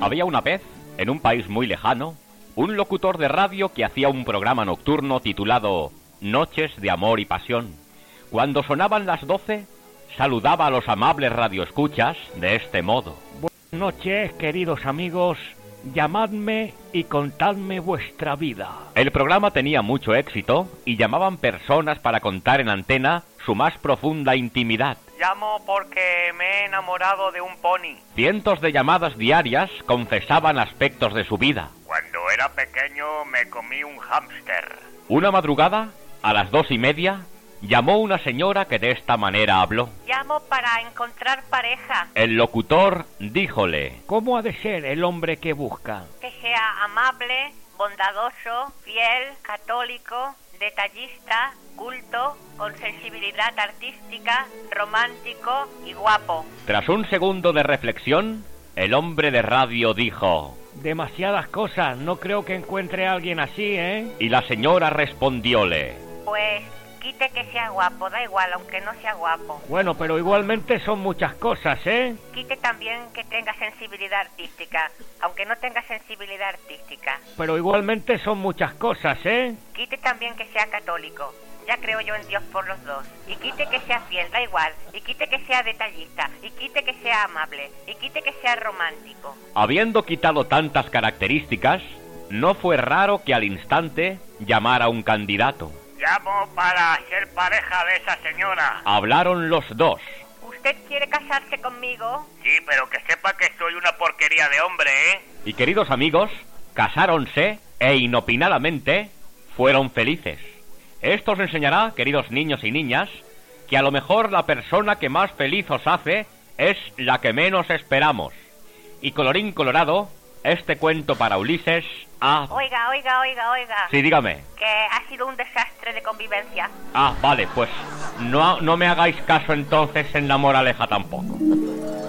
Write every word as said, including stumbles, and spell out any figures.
Había una vez, en un país muy lejano, un locutor de radio que hacía un programa nocturno titulado Noches de Amor y Pasión. Cuando sonaban las doce, saludaba a los amables radioescuchas de este modo. Buenas noches, queridos amigos. Llamadme y contadme vuestra vida. El programa tenía mucho éxito y llamaban personas para contar en antena su más profunda intimidad. Llamo porque me he enamorado de un pony. Cientos de llamadas diarias confesaban aspectos de su vida. Cuando era pequeño me comí un hámster. Una madrugada, a las dos y media, llamó una señora que de esta manera habló. Llamo para encontrar pareja. El locutor díjole: ¿Cómo ha de ser el hombre que busca? Que sea amable, bondadoso, fiel, católico, detallista, culto, con sensibilidad artística, romántico y guapo. Tras un segundo de reflexión, el hombre de radio dijo: Demasiadas cosas, no creo que encuentre a alguien así, ¿eh? Y la señora respondióle: Pues quite que sea guapo, da igual, aunque no sea guapo. Bueno, pero igualmente son muchas cosas, ¿eh? Quite también que tenga sensibilidad artística, aunque no tenga sensibilidad artística. Pero igualmente son muchas cosas, ¿eh? Quite también que sea católico. Ya creo yo en Dios por los dos. Y quite que sea fiel, da igual. Y quite que sea detallista. Y quite que sea amable. Y quite que sea romántico. Habiendo quitado tantas características, no fue raro que al instante llamara un candidato. Llamo para ser pareja de esa señora. Hablaron los dos. ¿Usted quiere casarse conmigo? Sí, pero que sepa que soy una porquería de hombre, ¿eh? Y queridos amigos, casáronse e inopinadamente fueron felices. Esto os enseñará, queridos niños y niñas, que a lo mejor la persona que más feliz os hace es la que menos esperamos. Y colorín colorado, este cuento para Ulises ha... Oiga, oiga, oiga, oiga. Sí, dígame. Que ha sido un desastre de convivencia. Ah, vale, pues no, no me hagáis caso entonces en la moraleja tampoco.